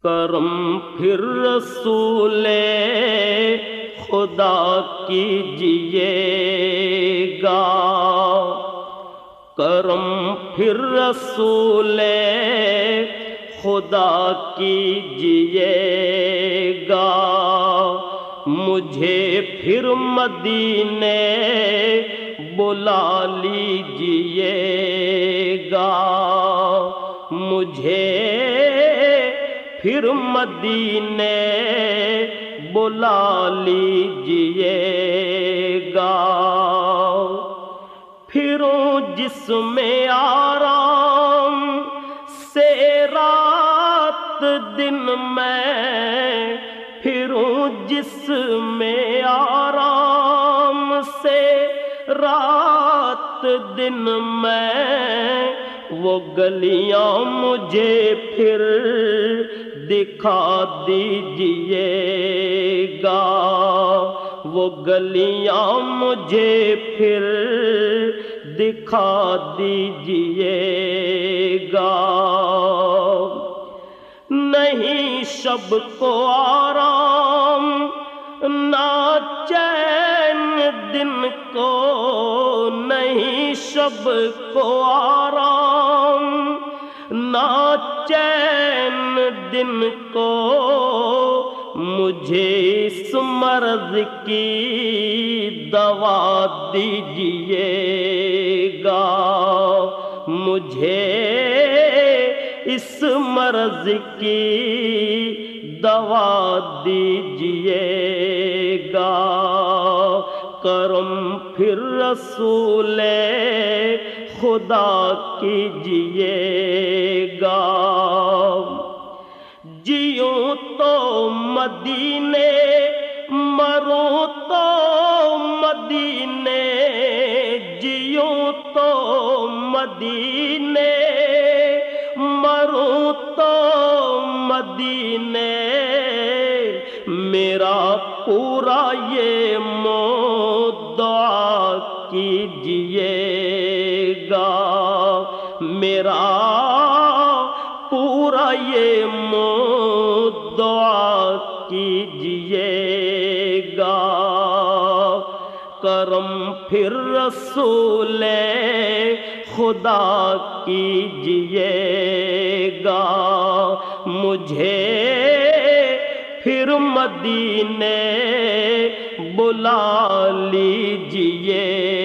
کرم پھر رسول خدا کیجیے گا، کرم پھر رسول خدا کیجیے گا، مجھے پھر مدینے بلا لیجیے گا، مجھے پھر مدینے بلا لیجیے گا، پھروں جس میں آرام سے رات دن میں، پھروں جس میں آرام سے رات دن میں، وہ گلیاں مجھے پھر دکھا دیجیے گا، وہ گلیاں مجھے پھر دکھا دیجیے گا، نہیں شب کو آرام نہ چین دن کو، نہیں شب کو آرام نہ چین دن کو، مجھے اس مرض کی دوا دیجیے گا، مجھے اس مرض کی دوا دیجیے گا، کرم پھر رسول خدا کیجیے گا، جیوں تو مدینے مروں تو مدینے، جیوں تو مدینے مروں تو مدینے، میرا پورا یہ دعا کیجیے گا، میرا پورا یہ دعا کیجیے گا، کرم پھر رسول خدا کیجیے گا، مجھے پھر مدینے بلا لیجیے